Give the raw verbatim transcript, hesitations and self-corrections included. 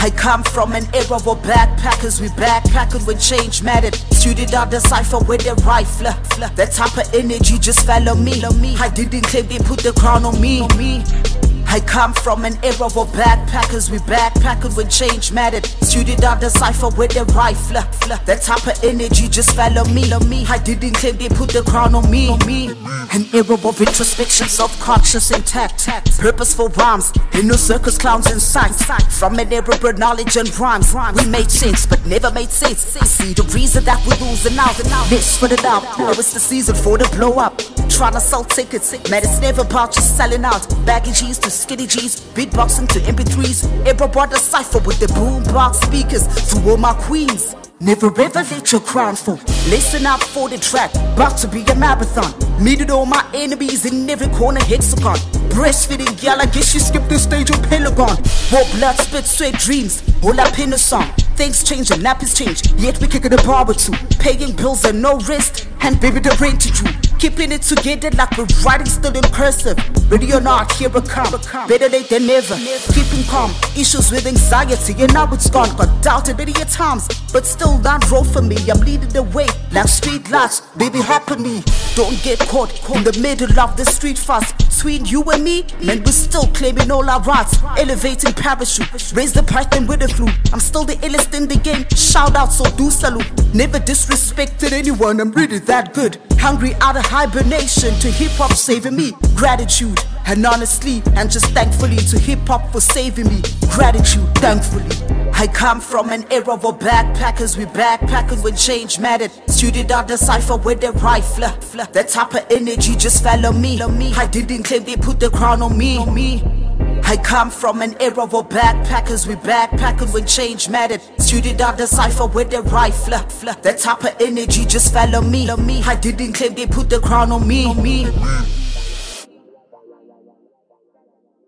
I come from an era where backpackers, we backpacked when change mattered. Student out the cipher with a rifle. That type of energy just fell on me. I didn't claim they put the crown on me. I come from an era where backpackers, we backpacked when change mattered. Student out the cipher with a rifle. That type of energy just fell on me. I didn't claim they put the crown on me. An era of introspection, self-conscious, intact. Purposeful rhymes, in no circus clowns in sight. From an era of knowledge and rhymes, we made sense but never made sense. See the reason that we're losing out. This for the doubt, now it's the season for the blow up. Trying to sell tickets, man, it's never about just selling out. Baggy G's to skinny G's, beatboxing to M P threes. Ever brought a cipher with the boombox speakers to all my queens. Never ever let your crown fall. Listen out for the track, about to be a marathon. Meeting all my enemies in every corner hexagon. Breastfeeding, girl, I guess you skipped the stage of Pentagon. War blood, spit, sweat, dreams, all up in the song. Things change and nappies change, yet we kicking the bar with two. Paying bills and no rest, and baby the rent to you. Keeping it together like we're writing still in cursive. Ready or not, here it come. Better late than never. Keeping calm, issues with anxiety, and now it's gone. Got doubted many a times, but still not roll for me. I'm leading the way, like street lights. Baby, hop on me. Don't get caught in the middle of the street fast. Between you and me, man, we're still claiming all our rights. Elevating parachute, raise the python with the flute. I'm still the illest in the game. Shout out, so do salute. Never disrespected anyone, I'm really that good. Hungry out of hibernation to hip-hop saving me. Gratitude, and honestly, and just thankfully to hip-hop for saving me. Gratitude, thankfully. I come from an era where backpackers, we backpacked when change mattered. Student out the cipher with a rifle. That type of energy just fell on me. I didn't claim they put the crown on me. I come from an era where backpackers, we backpacked when change mattered. Student out the cipher with a rifle. That type of energy just fell on me. I didn't claim they put the crown on me.